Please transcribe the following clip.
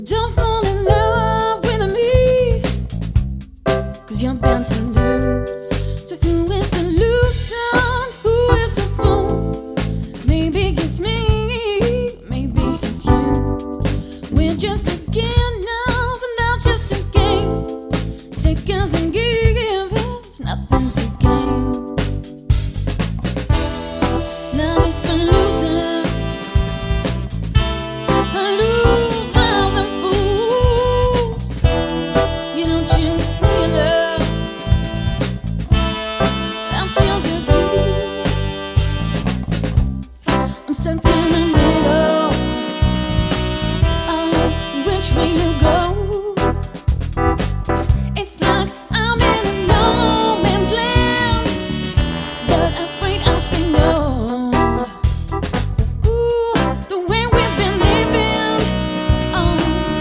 Don't fall in love with me, 'cause you're bound to lose. So who is the loser? Who is the fool? Maybe it's me, maybe it's you. We're just beginners and love's just a game. Takers and givers, nothing to gain. Love is for losers, for losers and fools. You don't choose who you love, love chooses you. I'm stuck in the middle of which way